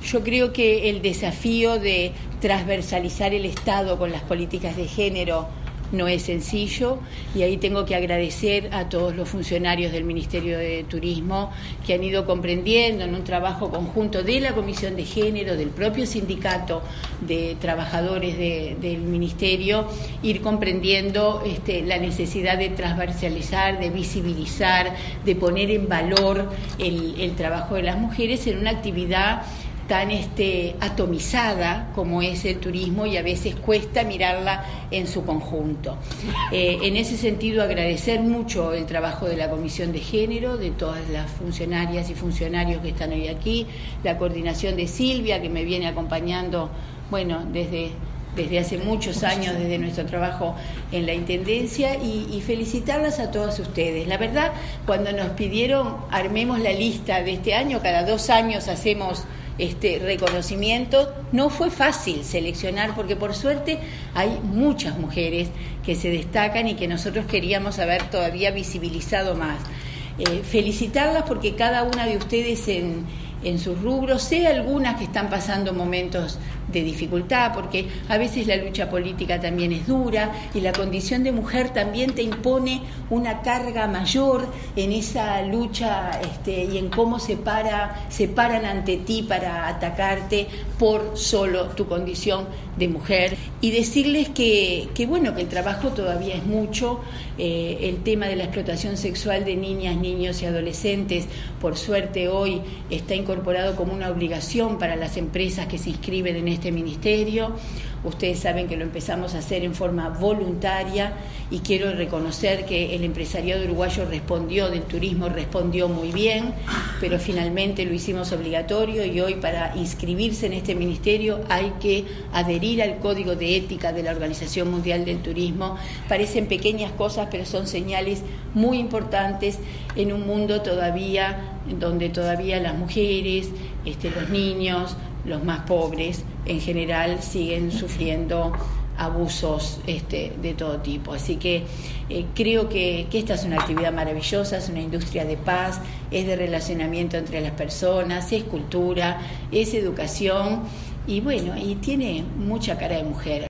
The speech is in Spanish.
Yo creo que el desafío de transversalizar el Estado con las políticas de género no es sencillo, y ahí tengo que agradecer a todos los funcionarios del Ministerio de Turismo que han ido comprendiendo en un trabajo conjunto de la Comisión de Género, del propio sindicato de trabajadores del Ministerio, ir comprendiendo la necesidad de transversalizar, de visibilizar, de poner en valor el trabajo de las mujeres en una actividad tan atomizada como es el turismo, y a veces cuesta mirarla en su conjunto. En ese sentido, agradecer mucho el trabajo de la Comisión de Género, de todas las funcionarias y funcionarios que están hoy aquí, la coordinación de Silvia, que me viene acompañando, desde hace muchos años, desde nuestro trabajo en la Intendencia, y felicitarlas a todas ustedes. La verdad, cuando nos pidieron armemos la lista de este año, cada 2 años hacemos reconocimiento, no fue fácil seleccionar, porque por suerte hay muchas mujeres que se destacan y que nosotros queríamos haber todavía visibilizado más. Felicitarlas porque cada una de ustedes en sus rubros, sé algunas que están pasando momentos de dificultad, porque a veces la lucha política también es dura y la condición de mujer también te impone una carga mayor en esa lucha y en cómo se paran ante ti para atacarte por solo tu condición de mujer. Y decirles que el trabajo todavía es mucho. El tema de la explotación sexual de niñas, niños y adolescentes, por suerte hoy está incorporado como una obligación para las empresas que se inscriben en este ministerio. Ustedes saben que lo empezamos a hacer en forma voluntaria, y quiero reconocer que el empresariado uruguayo del turismo respondió muy bien, pero finalmente lo hicimos obligatorio, y hoy para inscribirse en este ministerio hay que adherir al Código de Ética de la Organización Mundial del Turismo. Parecen pequeñas cosas, pero son señales muy importantes en un mundo donde todavía las mujeres, los niños, los más pobres en general siguen sufriendo abusos de todo tipo. Así que creo que esta es una actividad maravillosa, es una industria de paz, es de relacionamiento entre las personas, es cultura, es educación, y tiene mucha cara de mujer.